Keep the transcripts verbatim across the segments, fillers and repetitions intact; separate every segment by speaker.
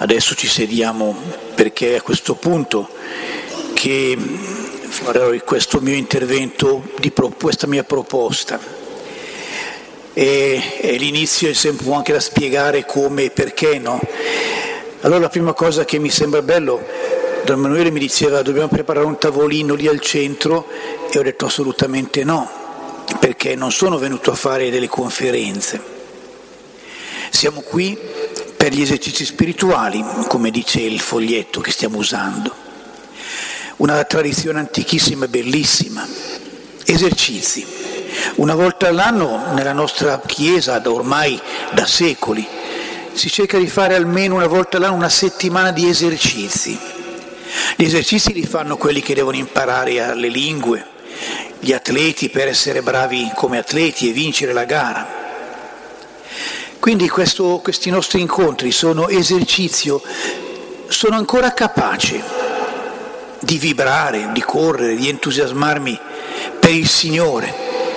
Speaker 1: Adesso ci sediamo perché è a questo punto che farò questo mio intervento, di pro, questa mia proposta. E, e l'inizio è sempre anche da spiegare come e perché, no? Allora la prima cosa che mi sembra bello, Don Emanuele mi diceva dobbiamo preparare un tavolino lì al centro e ho detto assolutamente no, perché non sono venuto a fare delle conferenze. Siamo qui per gli esercizi spirituali, come dice il foglietto che stiamo usando. Una tradizione antichissima e bellissima. Esercizi. Una volta all'anno nella nostra Chiesa, da ormai da secoli, si cerca di fare almeno una volta all'anno una settimana di esercizi. Gli esercizi li fanno quelli che devono imparare le lingue, gli atleti per essere bravi come atleti e vincere la gara. Quindi questo, questi nostri incontri sono esercizio, sono ancora capace di vibrare, di correre, di entusiasmarmi per il Signore.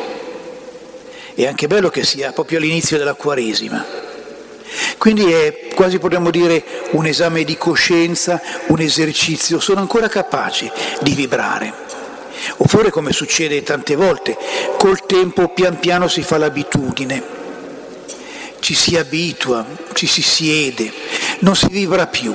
Speaker 1: È anche bello che sia proprio all'inizio della Quaresima. Quindi è quasi potremmo dire un esame di coscienza, un esercizio, sono ancora capace di vibrare. Oppure, come succede tante volte, col tempo pian piano si fa l'abitudine. Ci si abitua, ci si siede, non si vibra più.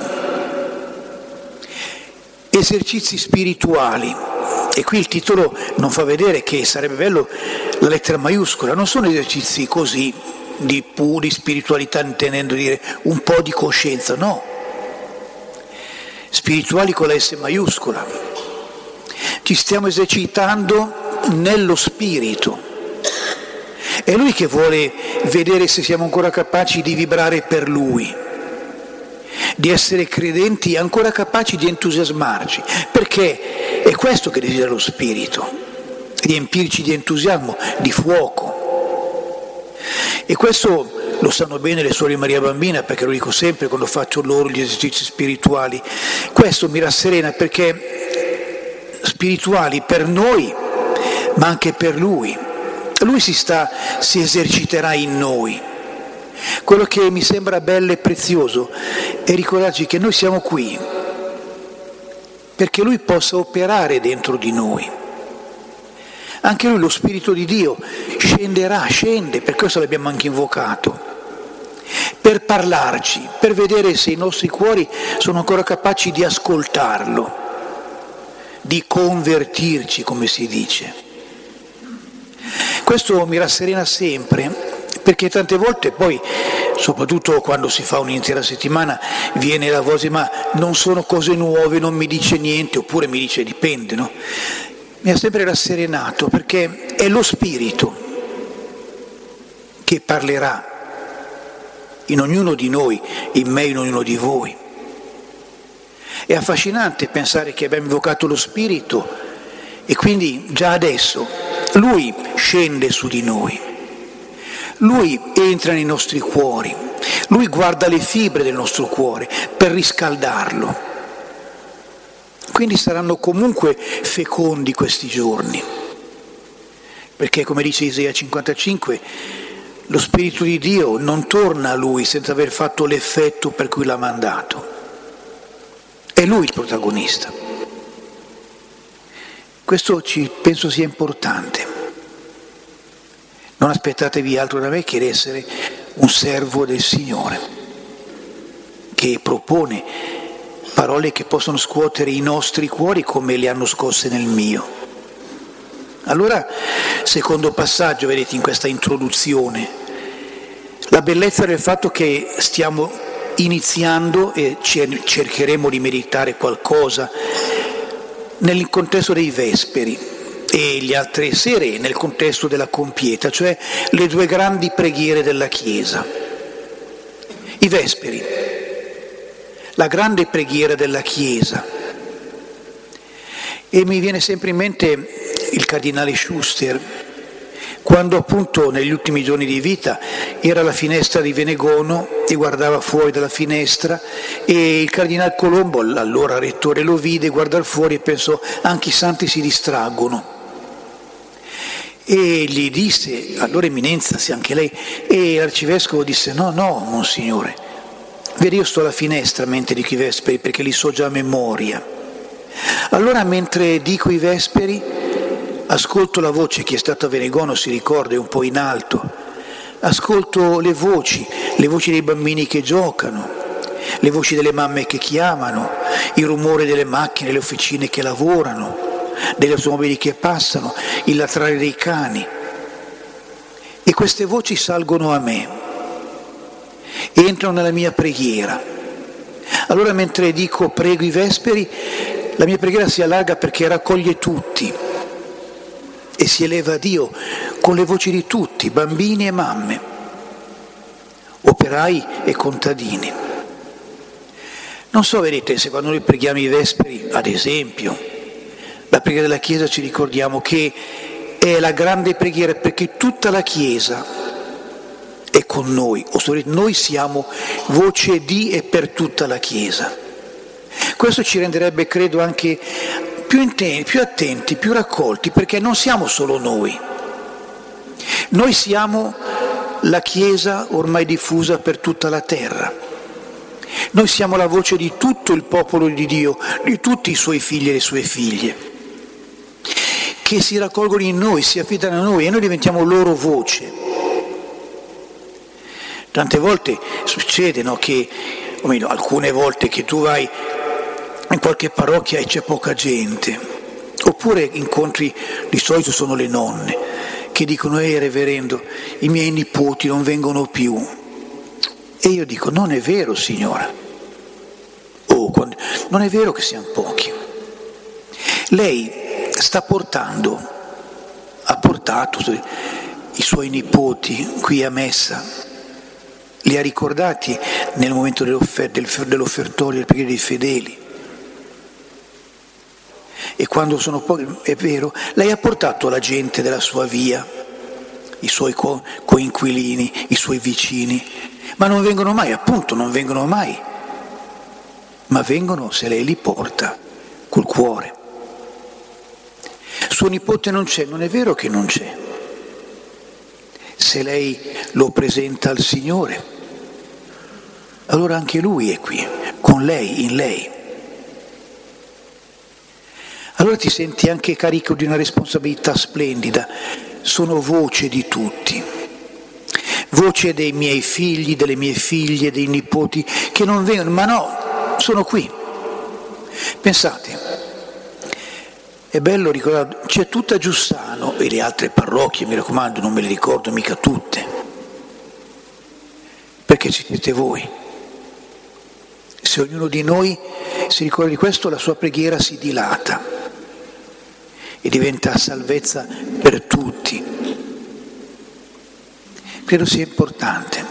Speaker 1: Esercizi spirituali, e qui il titolo non fa vedere che sarebbe bello la lettera maiuscola, non sono esercizi così di puri spiritualità intendendo dire un po' di coscienza, no. Spirituali con la S maiuscola. Ci stiamo esercitando nello spirito. È Lui che vuole vedere se siamo ancora capaci di vibrare per Lui, di essere credenti ancora capaci di entusiasmarci, perché è questo che desidera lo Spirito, riempirci di entusiasmo, di fuoco. E questo lo sanno bene le suore di Maria Bambina, perché lo dico sempre quando faccio loro gli esercizi spirituali. Questo mi rasserena perché spirituali per noi, ma anche per Lui. Lui si, sta, si eserciterà in noi. Quello che mi sembra bello e prezioso è ricordarci che noi siamo qui perché Lui possa operare dentro di noi. Anche Lui, lo Spirito di Dio, scenderà, scende, per questo l'abbiamo anche invocato, per parlarci, per vedere se i nostri cuori sono ancora capaci di ascoltarlo, di convertirci, come si dice. Questo mi rasserena sempre, perché tante volte poi, soprattutto quando si fa un'intera settimana, viene la voce ma non sono cose nuove, non mi dice niente, oppure mi dice dipende, no? Mi ha sempre rasserenato perché è lo Spirito che parlerà in ognuno di noi, in me, in ognuno di voi. È affascinante pensare che abbiamo invocato lo Spirito e quindi già adesso Lui scende su di noi, Lui entra nei nostri cuori, Lui guarda le fibre del nostro cuore per riscaldarlo. Quindi saranno comunque fecondi questi giorni, perché come dice Isaia cinquantacinque, lo Spirito di Dio non torna a Lui senza aver fatto l'effetto per cui l'ha mandato. È Lui il protagonista. Questo ci, penso sia importante. Non aspettatevi altro da me che di essere un servo del Signore, che propone parole che possono scuotere i nostri cuori come le hanno scosse nel mio. Allora, secondo passaggio, vedete in questa introduzione, la bellezza del fatto che stiamo iniziando e cercheremo di meditare qualcosa nel contesto dei Vesperi e le altre sere nel contesto della Compieta, cioè le due grandi preghiere della Chiesa. I Vesperi, la grande preghiera della Chiesa. E mi viene sempre in mente il cardinale Schuster, quando appunto negli ultimi giorni di vita era alla finestra di Venegono e guardava fuori dalla finestra e il cardinale Colombo, l'allora rettore, lo vide guardare fuori e pensò anche i santi si distraggono. E gli disse, allora eminenza, se anche lei, e l'arcivescovo disse no, no, monsignore, vedi, io sto alla finestra mentre dico i vesperi perché li so già a memoria. Allora mentre dico i vesperi ascolto la voce, chi è stato a Venegono si ricorda, è un po' in alto, ascolto le voci, le voci dei bambini che giocano, le voci delle mamme che chiamano, il rumore delle macchine, le officine che lavorano, degli automobili che passano, il latrare dei cani. E queste voci salgono a me, entrano nella mia preghiera. Allora mentre dico prego i vesperi, la mia preghiera si allarga perché raccoglie tutti e si eleva a Dio con le voci di tutti, bambini e mamme, operai e contadini. Non so, vedete, se quando noi preghiamo i vesperi, ad esempio, la preghiera della Chiesa, ci ricordiamo che è la grande preghiera perché tutta la Chiesa è con noi, o noi siamo voce di e per tutta la Chiesa. Questo ci renderebbe, credo, anche più, intenti, più attenti, più raccolti, perché non siamo solo noi. Noi siamo la Chiesa ormai diffusa per tutta la terra. Noi siamo la voce di tutto il popolo di Dio, di tutti i suoi figli e le sue figlie, che si raccolgono in noi, si affidano a noi e noi diventiamo loro voce. Tante volte succede, no, che, o meglio, alcune volte che tu vai in qualche parrocchia e c'è poca gente, oppure incontri, di solito sono le nonne, che dicono ehi reverendo, i miei nipoti non vengono più. E io dico non è vero signora, oh, quando, non è vero che siamo pochi. Lei sta portando, ha portato i suoi nipoti qui a messa, li ha ricordati nel momento dell'offer- dell'offertorio, del preghiera dei fedeli. E quando sono pochi, è vero, lei ha portato la gente della sua via, i suoi co- coinquilini, i suoi vicini, ma non vengono mai, appunto non vengono mai, ma vengono se lei li porta col cuore. Suo nipote non c'è, non è vero che non c'è, se lei lo presenta al Signore, allora anche lui è qui, con lei, in lei. Allora ti senti anche carico di una responsabilità splendida, sono voce di tutti, voce dei miei figli, delle mie figlie, dei nipoti che non vengono, ma no, sono qui. Pensate, è bello ricordare, c'è tutta Giussano e le altre parrocchie, mi raccomando, non me le ricordo mica tutte, perché ci siete voi. Se ognuno di noi si ricorda di questo, la sua preghiera si dilata e diventa salvezza per tutti. Credo sia importante.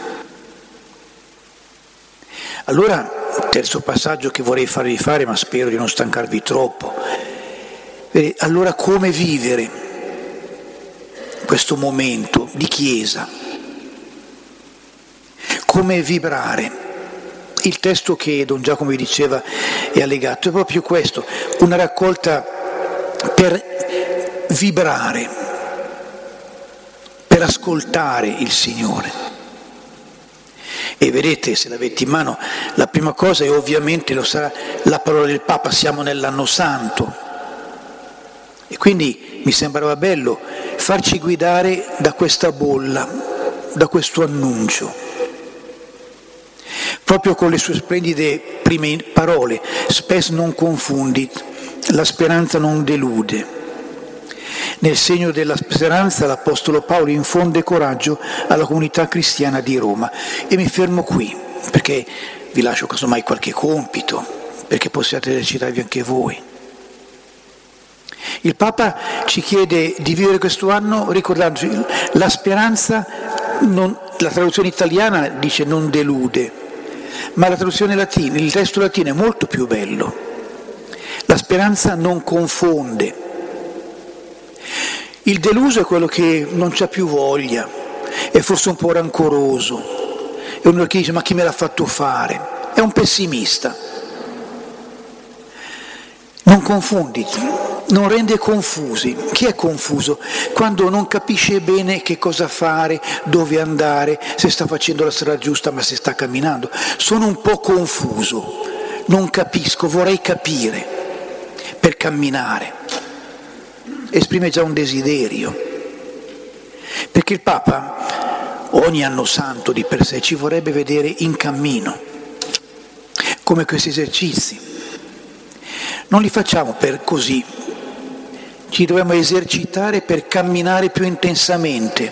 Speaker 1: Allora, terzo passaggio che vorrei farvi fare, ma spero di non stancarvi troppo. Allora, come vivere questo momento di Chiesa? Come vibrare? Il testo che Don Giacomo vi diceva è allegato, è proprio questo, una raccolta per vibrare, per ascoltare il Signore. E vedete, se l'avete in mano, la prima cosa è ovviamente, lo sarà, la parola del Papa, siamo nell'anno santo. E quindi mi sembrava bello farci guidare da questa bolla, da questo annuncio. Proprio con le sue splendide prime parole, spes non confundit, la speranza non delude. Nel segno della speranza l'Apostolo Paolo infonde coraggio alla comunità cristiana di Roma. E mi fermo qui, perché vi lascio casomai qualche compito, perché possiate esercitarvi anche voi. Il Papa ci chiede di vivere questo anno ricordandoci la speranza, non, la traduzione italiana dice non delude, ma la traduzione latina, il testo latino è molto più bello. La speranza non confonde. Il deluso è quello che non c'ha più voglia, è forse un po' rancoroso, è uno che dice ma chi me l'ha fatto fare? È un pessimista. Non confonditi. non rende confusi. Chi è confuso? Quando non capisce bene che cosa fare, dove andare, se sta facendo la strada giusta ma se sta camminando. Sono un po' confuso, non capisco, vorrei capire per camminare. Esprime già un desiderio. Perché il Papa, ogni anno santo di per sé, ci vorrebbe vedere in cammino, come questi esercizi. Non li facciamo per così. Ci dobbiamo esercitare per camminare più intensamente.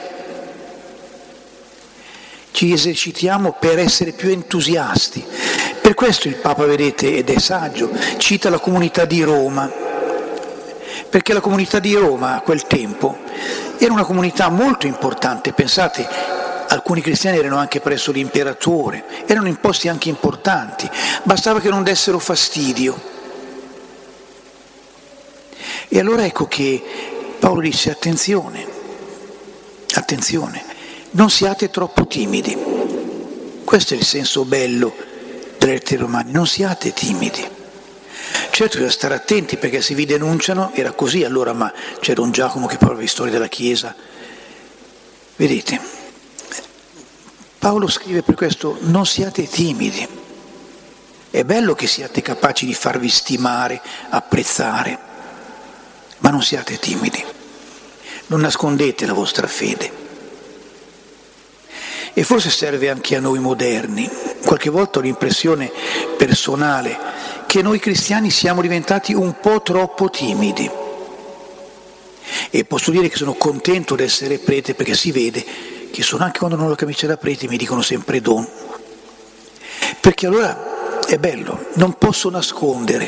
Speaker 1: Ci esercitiamo per essere più entusiasti. Per questo il Papa, vedete, ed è saggio, cita la comunità di Roma, perché la comunità di Roma a quel tempo era una comunità molto importante. Pensate, alcuni cristiani erano anche presso l'imperatore, erano in posti anche importanti, bastava che non dessero fastidio. E allora ecco che Paolo dice attenzione, attenzione, non siate troppo timidi. Questo è il senso bello delle lettere romane, non siate timidi. Certo bisogna stare attenti perché se vi denunciano, era così allora, ma c'era un Giacomo che parlava di storia della Chiesa. Vedete, Paolo scrive per questo, non siate timidi. È bello che siate capaci di farvi stimare, apprezzare. Ma non siate timidi, non nascondete la vostra fede. E forse serve anche a noi moderni. Qualche volta ho l'impressione personale che noi cristiani siamo diventati un po' troppo timidi. E posso dire che sono contento di essere prete perché si vede che sono, anche quando non ho la camicia da prete mi dicono sempre don. Perché allora è bello, non posso nascondere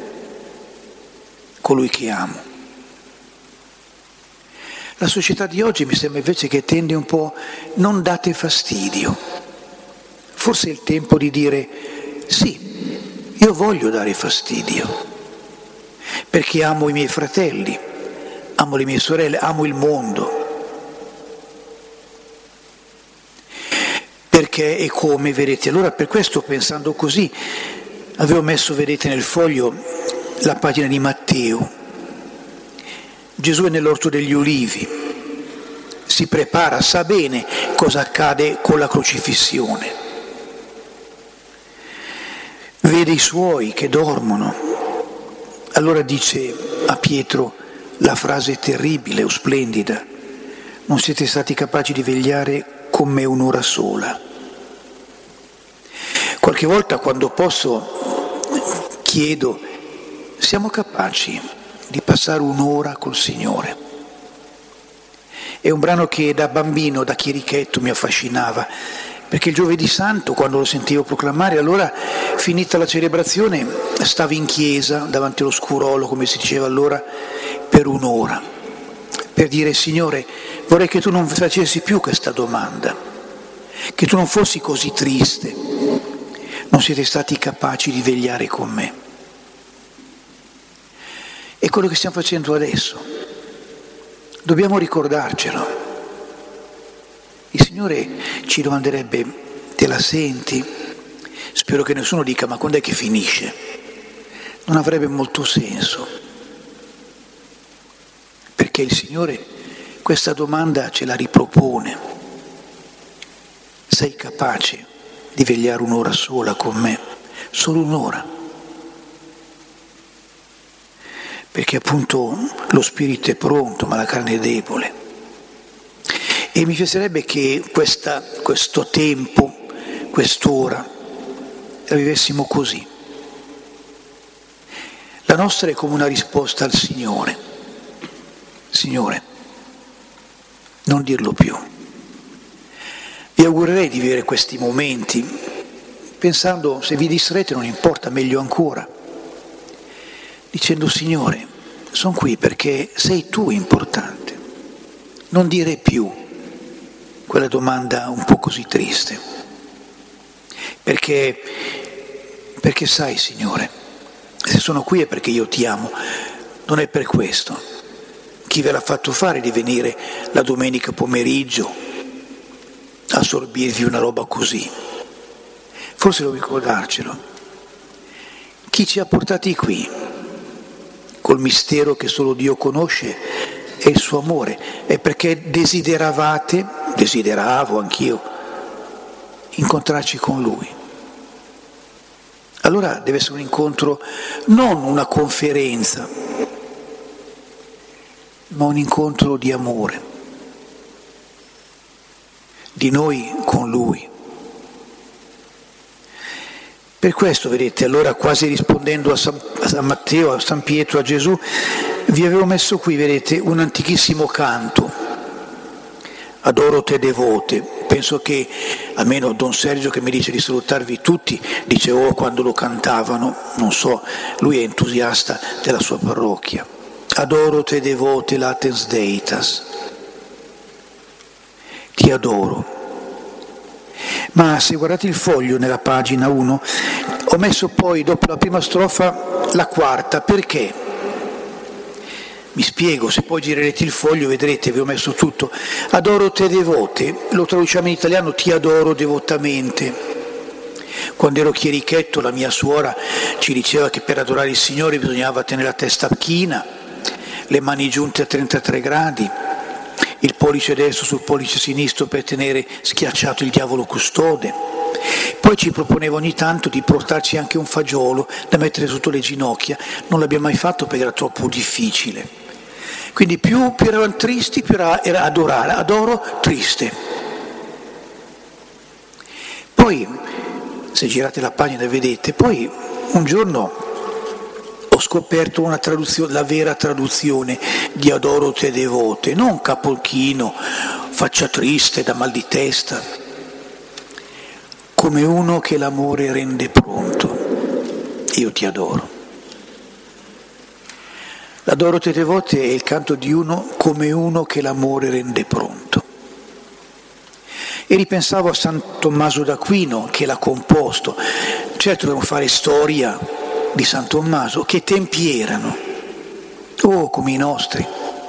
Speaker 1: colui che amo. La società di oggi mi sembra invece che tende un po' non date fastidio. Forse è il tempo di dire sì, io voglio dare fastidio, perché amo i miei fratelli, amo le mie sorelle, amo il mondo. Perché e come, vedete? Allora per questo, pensando così, avevo messo, vedete, nel foglio la pagina di Matteo. Gesù è nell'orto degli ulivi, si prepara, sa bene cosa accade con la crocifissione. Vede i suoi che dormono. Allora dice a Pietro la frase terribile o splendida: non siete stati capaci di vegliare con me un'ora sola. Qualche volta quando posso chiedo, siamo capaci di passare un'ora col Signore? È un brano che da bambino, da chierichetto mi affascinava, perché il giovedì santo, quando lo sentivo proclamare, allora finita la celebrazione stavo in chiesa davanti allo scurolo, come si diceva allora, per un'ora, per dire: Signore, vorrei che tu non facessi più questa domanda, che tu non fossi così triste, non siete stati capaci di vegliare con me. È quello che stiamo facendo adesso. Dobbiamo ricordarcelo. Il Signore ci domanderebbe: te la senti? Spero che nessuno dica: ma quando è che finisce? Non avrebbe molto senso. Perché il Signore questa domanda ce la ripropone. Sei capace di vegliare un'ora sola con me? Solo un'ora. Perché appunto lo spirito è pronto, ma la carne è debole. E mi piacerebbe che questa, questo tempo, quest'ora, la vivessimo così. La nostra è come una risposta al Signore. Signore, non dirlo più. Vi augurerei di vivere questi momenti, pensando, se vi distraete non importa, meglio ancora, dicendo: Signore, sono qui perché sei tu importante. Non dire più quella domanda un po' così triste. Perché, perché sai, Signore, se sono qui è perché io ti amo, non è per questo. Chi ve l'ha fatto fare di venire la domenica pomeriggio a sorbirvi una roba così? Forse devo ricordarcelo. Chi ci ha portati qui? col mistero che solo Dio conosce, è il suo amore, è perché desideravate, desideravo anch'io, incontrarci con Lui. Allora deve essere un incontro, non una conferenza, ma un incontro di amore, di noi con Lui. Per questo, vedete, allora quasi rispondendo a San, a San Matteo, a San Pietro, a Gesù, vi avevo messo qui, vedete, un antichissimo canto, Adoro te devote. Penso che, almeno Don Sergio che mi dice di salutarvi tutti, dice oh quando lo cantavano, non so, lui è entusiasta della sua parrocchia. Adoro te devote latens deitas. Ti adoro. Ma se guardate il foglio nella pagina uno, ho messo poi dopo la prima strofa la quarta, perché? Mi spiego, se poi girerete il foglio vedrete, vi ho messo tutto. Adoro te devote, lo traduciamo in italiano, ti adoro devotamente. Quando ero chierichetto la mia suora ci diceva che per adorare il Signore bisognava tenere la testa china, le mani giunte a trentatré gradi, il pollice destro sul pollice sinistro per tenere schiacciato il diavolo custode. Poi ci proponeva ogni tanto di portarci anche un fagiolo da mettere sotto le ginocchia, non l'abbiamo mai fatto perché era troppo difficile. Quindi più, più eravamo tristi, più era, era adorare, adoro triste. Poi, se girate la pagina vedete, poi un giorno ho scoperto una traduzione, la vera traduzione di Adoro te devote, non capolchino, faccia triste da mal di testa, come uno che l'amore rende pronto. Io ti adoro. L'Adoro te devote è il canto di uno come uno che l'amore rende pronto. E ripensavo a San Tommaso d'Aquino che l'ha composto. Certo dobbiamo fare storia di San Tommaso, che tempi erano? Oh, come i nostri.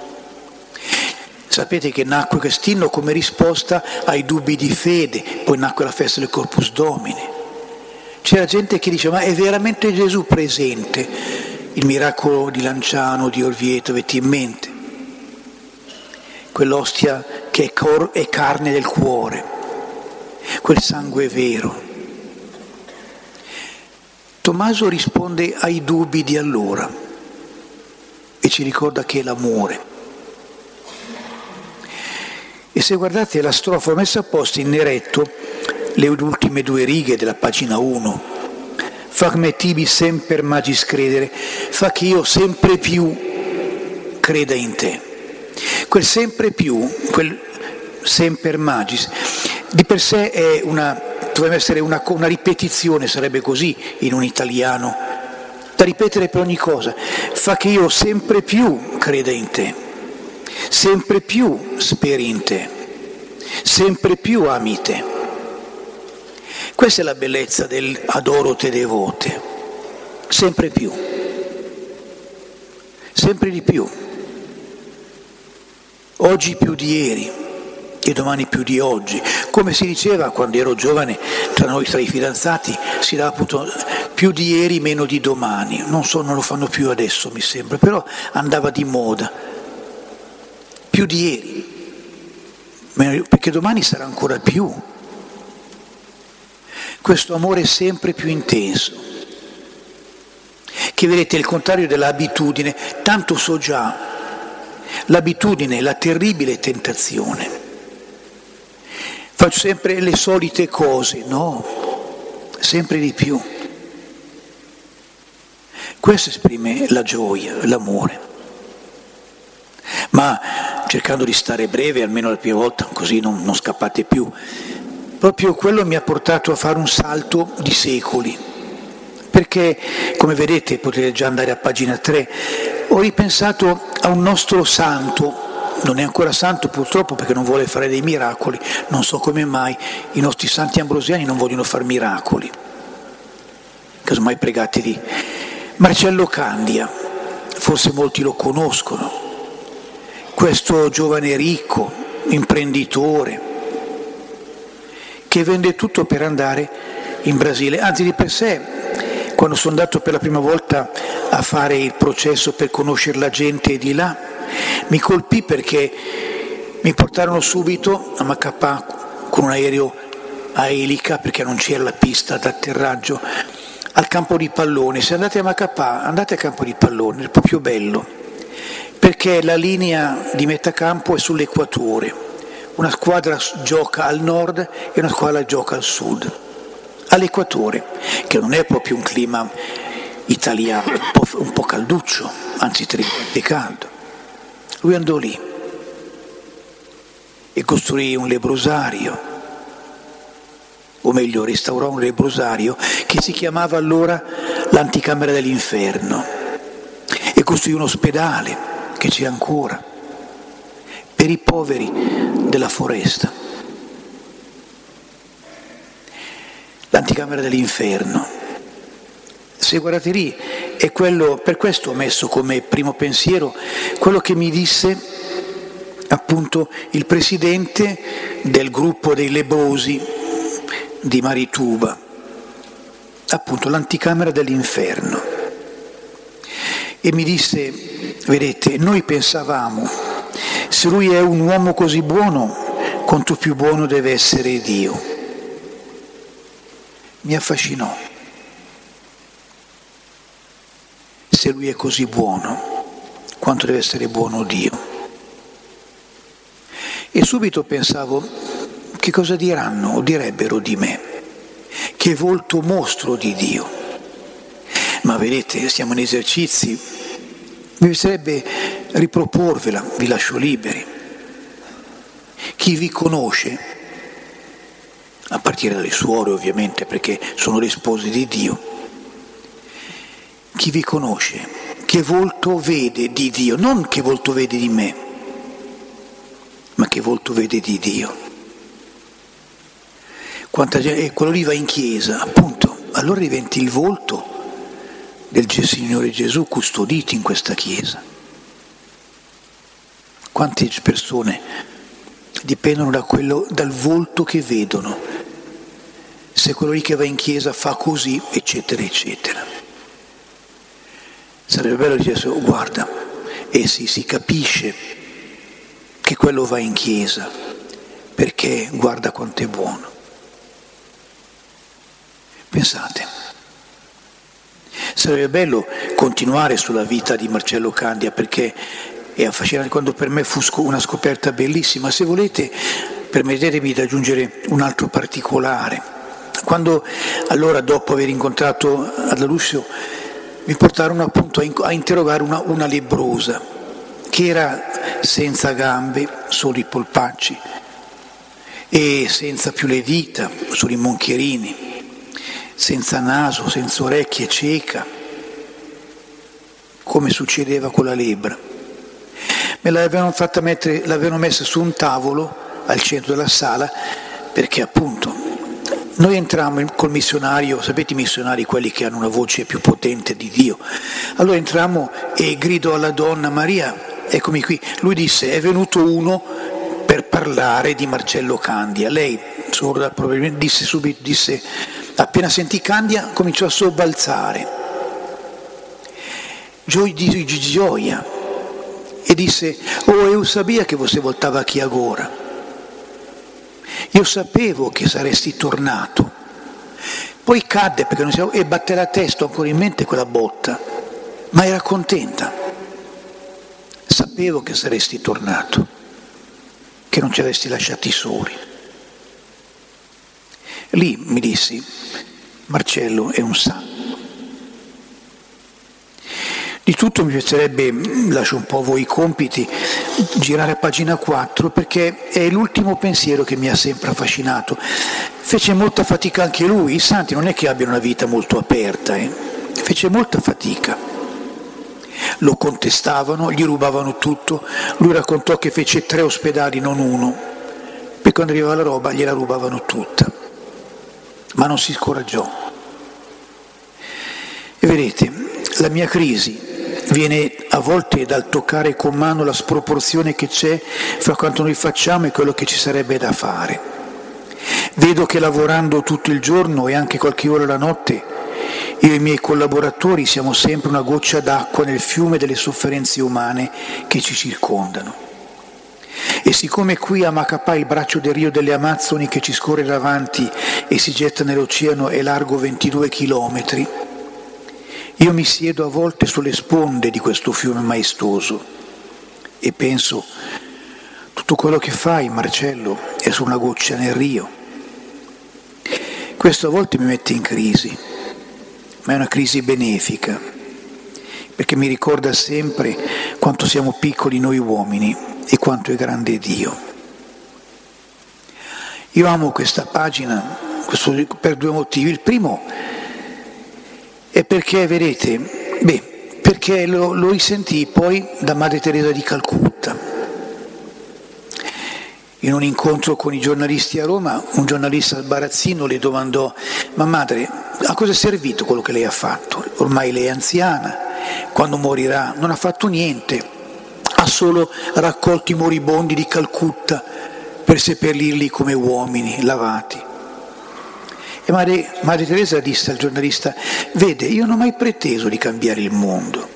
Speaker 1: Sapete che nacque quest'inno come risposta ai dubbi di fede, poi nacque la festa del Corpus Domini. C'era gente che diceva, ma è veramente Gesù presente? Il miracolo di Lanciano, di Orvieto, avete in mente? Quell'ostia che è, cor- è carne del cuore, quel sangue vero. Tommaso risponde ai dubbi di allora e ci ricorda che è l'amore. E se guardate la strofa, ho messo apposta in neretto le ultime due righe della pagina uno. Fac me tibi semper magis credere, fa che io sempre più creda in te. Quel sempre più, quel semper magis, di per sé è una, dovrebbe essere una, una ripetizione, sarebbe così in un italiano, da ripetere per ogni cosa. Fa che io sempre più creda in te, sempre più speri in te, sempre più ami te. Questa è la bellezza del adoro te devote, sempre più, sempre di più, oggi più di ieri e domani più di oggi. Come si diceva quando ero giovane, tra noi, tra i fidanzati, si dava appunto più di ieri, meno di domani. Non so, non lo fanno più adesso mi sembra, però andava di moda. Più di ieri, perché domani sarà ancora più. Questo amore è sempre più intenso, che vedete è il contrario dell'abitudine, tanto so già, l'abitudine è la terribile tentazione. Faccio sempre le solite cose, no, sempre di più. Questo esprime la gioia, l'amore. Ma cercando di stare breve, almeno la prima volta, così non, non scappate più, proprio quello mi ha portato a fare un salto di secoli, perché, come vedete, potete già andare a pagina tre, ho ripensato a un nostro santo, non è ancora santo purtroppo perché non vuole fare dei miracoli, non so come mai i nostri santi ambrosiani non vogliono fare miracoli, casomai pregate di Marcello Candia, forse molti lo conoscono, questo giovane ricco, imprenditore, che vende tutto per andare in Brasile, anzi di per sé quando sono andato per la prima volta a fare il processo per conoscere la gente di là, mi colpì perché mi portarono subito a Macapá con un aereo a elica, perché non c'era la pista d'atterraggio, al campo di pallone. Se andate a Macapá, andate al campo di pallone, è proprio bello, perché la linea di metà campo è sull'equatore. Una squadra gioca al nord e una squadra gioca al sud, all'equatore, che non è proprio un clima italiano, un po', un po' calduccio, anzi terribilmente caldo. Lui andò lì e costruì un lebrosario, o meglio restaurò un lebrosario che si chiamava allora l'anticamera dell'inferno, e costruì un ospedale che c'è ancora per i poveri della foresta, l'anticamera dell'inferno. Se guardate lì, è quello, per questo ho messo come primo pensiero quello che mi disse appunto il presidente del gruppo dei lebbrosi di Marituba, appunto l'anticamera dell'inferno, e mi disse: vedete, noi pensavamo, se lui è un uomo così buono, quanto più buono deve essere Dio. Mi affascinò. Se lui è così buono, quanto deve essere buono Dio. E subito pensavo: che cosa diranno o direbbero di me? Che volto mostro di Dio. Ma vedete, siamo in esercizi, mi piacerebbe riproporvela, vi lascio liberi. Chi vi conosce, a partire dalle suore ovviamente, perché sono le spose di Dio, chi vi conosce, che volto vede di Dio, non che volto vede di me, ma che volto vede di Dio. Quanta gente, e quello lì va in chiesa, appunto, allora diventi il volto del Signore Gesù custodito in questa chiesa. Quante persone dipendono da quello, dal volto che vedono, se quello lì che va in chiesa fa così, eccetera, eccetera. Sarebbe bello dire: oh, guarda, e si, si capisce che quello va in chiesa, perché guarda quanto è buono. Pensate, sarebbe bello continuare sulla vita di Marcello Candia, perché è affascinante, quando per me fu una scoperta bellissima. Se volete, permettetemi di aggiungere un altro particolare. Quando allora, dopo aver incontrato Addalusio, mi portarono appunto a interrogare una, una lebbrosa che era senza gambe, solo i polpacci, e senza più le dita, solo i monchierini, senza naso, senza orecchie, cieca, come succedeva con la lebbra. Me l'avevano fatta mettere, l'avevano messa su un tavolo al centro della sala, perché appunto noi entrammo col missionario, sapete i missionari, quelli che hanno una voce più potente di Dio. Allora entrammo e gridò alla donna: Maria, eccomi qui. Lui disse: è venuto uno per parlare di Marcello Candia. Lei, sorda probabilmente, disse subito, disse, appena sentì Candia, cominciò a sobbalzare, Gio- di gioia, e disse: oh, io sapevo che você voltava qui agora. Io sapevo che saresti tornato. Poi cadde perché non si... e batté la testa, ancora in mente quella botta, ma era contenta. Sapevo che saresti tornato, che non ci avresti lasciati soli. Lì mi dissi: Marcello è un santo. Di tutto mi piacerebbe, lascio un po' a voi i compiti, girare a pagina quattro, perché è l'ultimo pensiero che mi ha sempre affascinato. Fece molta fatica anche lui, i santi non è che abbiano una vita molto aperta, eh. Fece molta fatica. Lo contestavano, gli rubavano tutto, lui raccontò che fece tre ospedali, non uno, poi quando arrivava la roba gliela rubavano tutta, ma non si scoraggiò. E vedete, la mia crisi viene a volte dal toccare con mano la sproporzione che c'è fra quanto noi facciamo e quello che ci sarebbe da fare. Vedo che lavorando tutto il giorno e anche qualche ora la notte, io e i miei collaboratori siamo sempre una goccia d'acqua nel fiume delle sofferenze umane che ci circondano. E siccome qui a Macapá il braccio del Rio delle Amazzoni che ci scorre davanti e si getta nell'oceano è largo ventidue chilometri, io mi siedo a volte sulle sponde di questo fiume maestoso e penso: tutto quello che fai, Marcello, è su una goccia nel Rio. Questo a volte mi mette in crisi, ma è una crisi benefica, perché mi ricorda sempre quanto siamo piccoli noi uomini e quanto è grande Dio. Io amo questa pagina questo, per due motivi. Il primo è perché, vedete, beh, perché lo, lo risentii poi da Madre Teresa di Calcutta. In un incontro con i giornalisti a Roma, un giornalista sbarazzino le domandò: ma madre, a cosa è servito quello che lei ha fatto? Ormai lei è anziana, quando morirà non ha fatto niente, ha solo raccolto i moribondi di Calcutta per seppellirli come uomini lavati. E madre, madre Teresa disse al giornalista: vede, io non ho mai preteso di cambiare il mondo,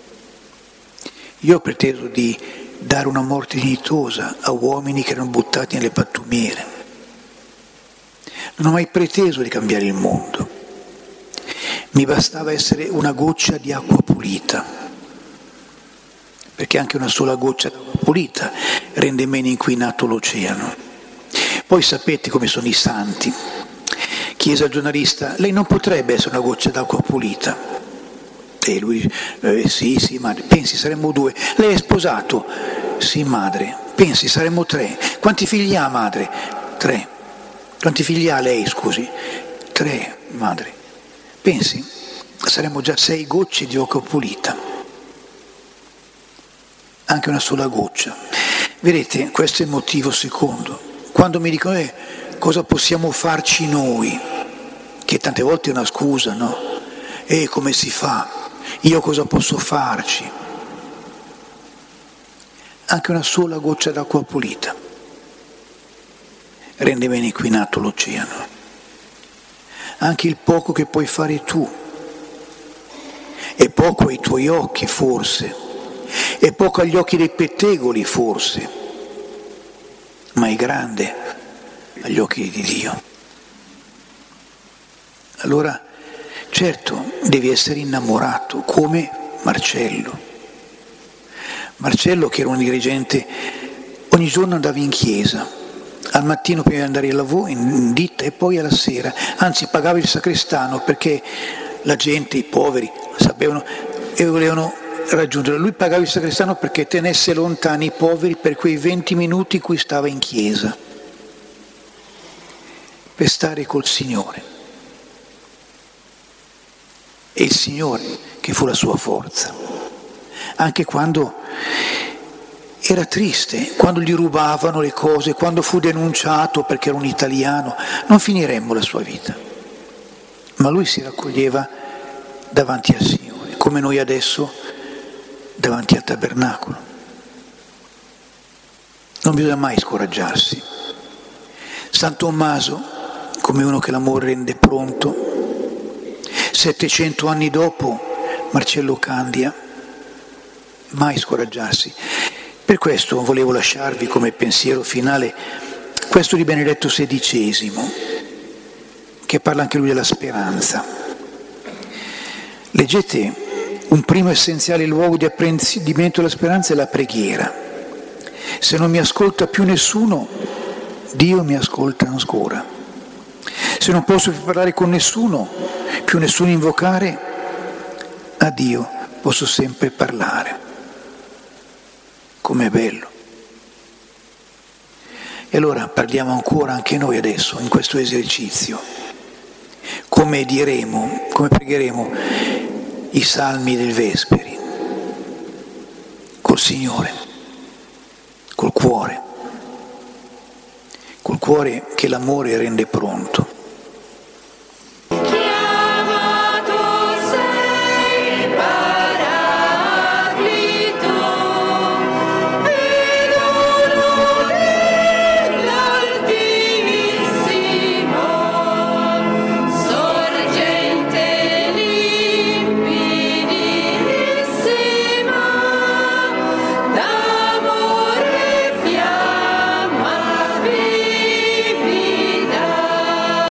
Speaker 1: io ho preteso di dare una morte dignitosa a uomini che erano buttati nelle pattumiere. Non ho mai preteso di cambiare il mondo, mi bastava essere una goccia di acqua pulita, perché anche una sola goccia d'acqua pulita rende meno inquinato l'oceano. Poi sapete come sono i santi. Chiese al giornalista: lei non potrebbe essere una goccia d'acqua pulita? E lui, eh, sì, sì, madre. Pensi, saremmo due. Lei è sposato? Sì, madre. Pensi, saremmo tre. Quanti figli ha, madre? Tre. Quanti figli ha lei, scusi? Tre, madre. Pensi, saremmo già sei gocce di acqua pulita. Anche una sola goccia. Vedete, questo è il motivo secondo. Quando mi dicono eh, cosa possiamo farci noi, che tante volte è una scusa, no? E come si fa? Io cosa posso farci? Anche una sola goccia d'acqua pulita rende meno inquinato l'oceano. Anche il poco che puoi fare tu, è poco ai tuoi occhi forse, è poco agli occhi dei pettegoli forse, ma è grande agli occhi di Dio. Allora, certo, devi essere innamorato, come Marcello. Marcello, che era un dirigente, ogni giorno andava in chiesa, al mattino prima di andare al lavoro, in ditta, e poi alla sera, anzi pagava il sacrestano perché la gente, i poveri, sapevano e volevano raggiungerlo. Lui pagava il sacrestano perché tenesse lontani i poveri per quei venti minuti in cui stava in chiesa, per stare col Signore. E il Signore che fu la sua forza, anche quando era triste, quando gli rubavano le cose, quando fu denunciato perché era un italiano. Non finiremmo la sua vita, ma lui si raccoglieva davanti al Signore, come noi adesso davanti al tabernacolo. Non bisogna mai scoraggiarsi. San Tommaso, come uno che l'amore rende pronto, settecento anni dopo Marcello Candia, mai scoraggiarsi. Per questo volevo lasciarvi come pensiero finale questo di Benedetto sedicesimo, che parla anche lui della speranza. Leggete, un primo essenziale luogo di apprendimento della speranza è la preghiera. Se non mi ascolta più nessuno, Dio mi ascolta ancora. Se non posso più parlare con nessuno, più nessuno invocare, a Dio posso sempre parlare. Com'è bello. E allora parliamo ancora anche noi adesso, in questo esercizio, come diremo, come pregheremo i salmi del Vesperi, col Signore, col cuore, col cuore che l'amore rende pronto.